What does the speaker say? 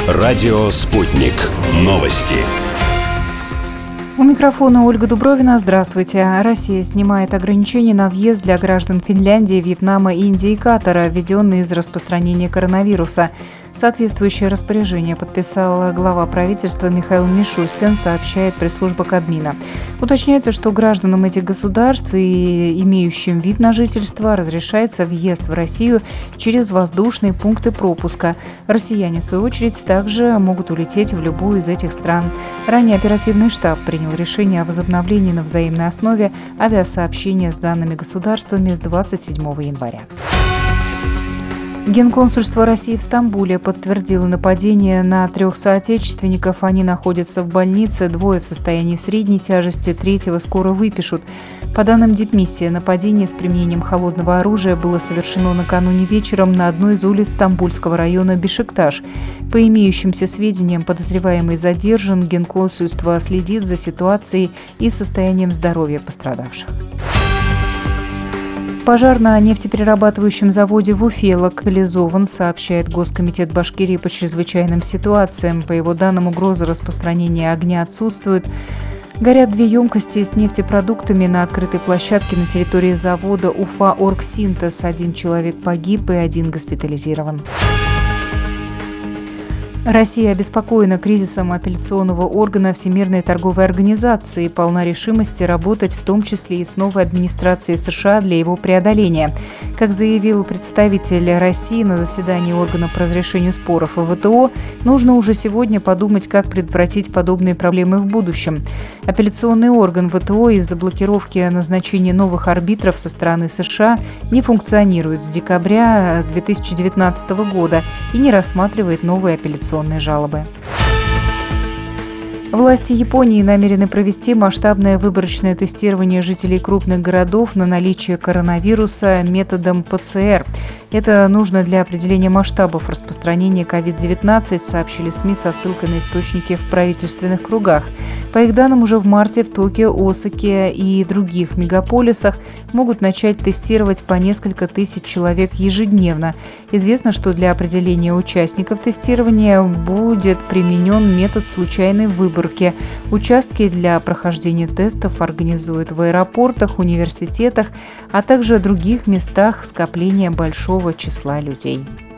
Радио «Спутник». Новости. У микрофона Ольга Дубровина. Здравствуйте. Россия снимает ограничения на въезд для граждан Финляндии, Вьетнама, Индии и Катара, введенные из распространения коронавируса. Соответствующее распоряжение подписал глава правительства Михаил Мишустин, сообщает пресс-служба Кабмина. Уточняется, что гражданам этих государств и имеющим вид на жительство разрешается въезд в Россию через воздушные пункты пропуска. Россияне, в свою очередь, также могут улететь в любую из этих стран. Ранее оперативный штаб принял решение о возобновлении на взаимной основе авиасообщения с данными государствами с 27 января. Генконсульство России в Стамбуле подтвердило нападение на 3 соотечественников. Они находятся в больнице, 2 в состоянии средней тяжести, 3-го скоро выпишут. По данным дипмиссии, нападение с применением холодного оружия было совершено накануне вечером на одной из улиц стамбульского района Бешикташ. По имеющимся сведениям, подозреваемый задержан. Генконсульство следит за ситуацией и состоянием здоровья пострадавших. Пожар на нефтеперерабатывающем заводе в Уфе локализован, сообщает Госкомитет Башкирии по чрезвычайным ситуациям. По его данным, угроза распространения огня отсутствует. Горят 2 емкости с нефтепродуктами на открытой площадке на территории завода Уфа-Оргсинтез. 1 человек погиб и 1 госпитализирован. Россия обеспокоена кризисом апелляционного органа Всемирной торговой организации и полна решимости работать в том числе и с новой администрацией США для его преодоления. Как заявил представитель России на заседании органа по разрешению споров в ВТО, нужно уже сегодня подумать, как предотвратить подобные проблемы в будущем. Апелляционный орган ВТО из-за блокировки назначения новых арбитров со стороны США не функционирует с декабря 2019 года и не рассматривает новые апелляционные жалобы. Власти Японии намерены провести масштабное выборочное тестирование жителей крупных городов на наличие коронавируса методом ПЦР. Это нужно для определения масштабов распространения COVID-19, сообщили СМИ со ссылкой на источники в правительственных кругах. По их данным, уже в марте в Токио, Осаке и других мегаполисах могут начать тестировать по несколько тысяч человек ежедневно. Известно, что для определения участников тестирования будет применен метод случайной выборки. Участки для прохождения тестов организуют в аэропортах, университетах, а также других местах скопления большого числа людей.